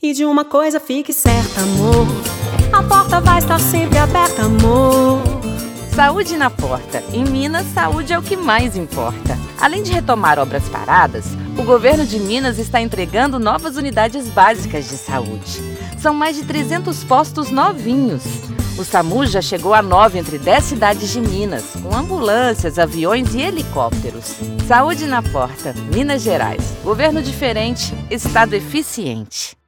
E de uma coisa fique certa, amor, a porta vai estar sempre aberta, amor. Saúde na porta. Em Minas, saúde é o que mais importa. Além de retomar obras paradas, o governo de Minas está entregando novas unidades básicas de saúde. São mais de 300 postos novinhos. O SAMU já chegou a 9 entre 10 cidades de Minas, com ambulâncias, aviões e helicópteros. Saúde na porta. Minas Gerais. Governo diferente, estado eficiente.